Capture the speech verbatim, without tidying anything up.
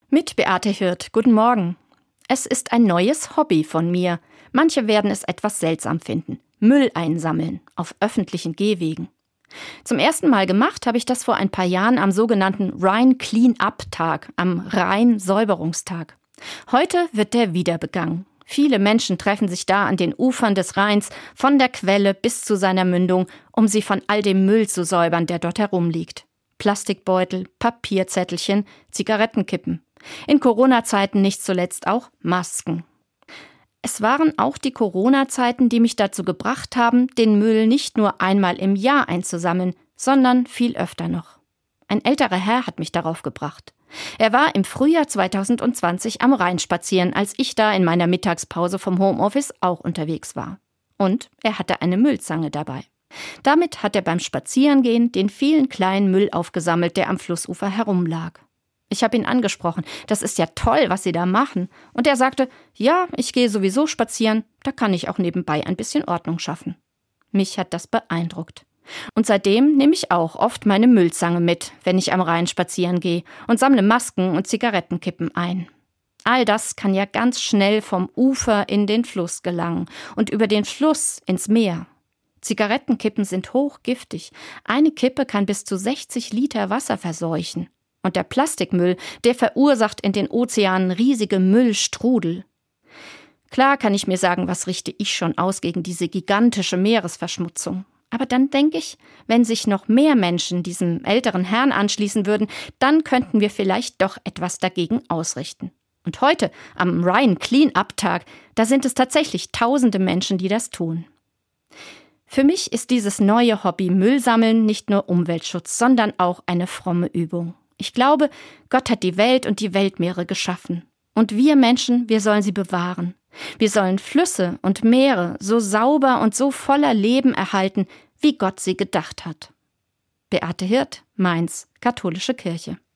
Mit Beate Hirt. Guten Morgen. Es ist ein neues Hobby von mir. Manche werden es etwas seltsam finden. Müll einsammeln auf öffentlichen Gehwegen. Zum ersten Mal gemacht habe ich das vor ein paar Jahren am sogenannten Rhine Clean-Up-Tag, am Rhein-Säuberungstag. Heute wird der wieder begangen. Viele Menschen treffen sich da an den Ufern des Rheins, von der Quelle bis zu seiner Mündung, um sie von all dem Müll zu säubern, der dort herumliegt. Plastikbeutel, Papierzettelchen, Zigarettenkippen. In Corona-Zeiten nicht zuletzt auch Masken. Es waren auch die Corona-Zeiten, die mich dazu gebracht haben, den Müll nicht nur einmal im Jahr einzusammeln, sondern viel öfter noch. Ein älterer Herr hat mich darauf gebracht. Er war im Frühjahr zwanzig zwanzig am Rhein spazieren, als ich da in meiner Mittagspause vom Homeoffice auch unterwegs war. Und er hatte eine Müllzange dabei. Damit hat er beim Spazierengehen den vielen kleinen Müll aufgesammelt, der am Flussufer herumlag. Ich habe ihn angesprochen, das ist ja toll, was Sie da machen. Und er sagte, ja, ich gehe sowieso spazieren, da kann ich auch nebenbei ein bisschen Ordnung schaffen. Mich hat das beeindruckt. Und seitdem nehme ich auch oft meine Müllzange mit, wenn ich am Rhein spazieren gehe und sammle Masken und Zigarettenkippen ein. All das kann ja ganz schnell vom Ufer in den Fluss gelangen und über den Fluss ins Meer. Zigarettenkippen sind hochgiftig. Eine Kippe kann bis zu sechzig Liter Wasser verseuchen. Und der Plastikmüll, der verursacht in den Ozeanen riesige Müllstrudel. Klar kann ich mir sagen, was richte ich schon aus gegen diese gigantische Meeresverschmutzung. Aber dann denke ich, wenn sich noch mehr Menschen diesem älteren Herrn anschließen würden, dann könnten wir vielleicht doch etwas dagegen ausrichten. Und heute, am Rhine Clean-Up-Tag, da sind es tatsächlich tausende Menschen, die das tun. Für mich ist dieses neue Hobby Müllsammeln nicht nur Umweltschutz, sondern auch eine fromme Übung. Ich glaube, Gott hat die Welt und die Weltmeere geschaffen. Und wir Menschen, wir sollen sie bewahren. Wir sollen Flüsse und Meere so sauber und so voller Leben erhalten, wie Gott sie gedacht hat. Beate Hirt, Mainz, Katholische Kirche.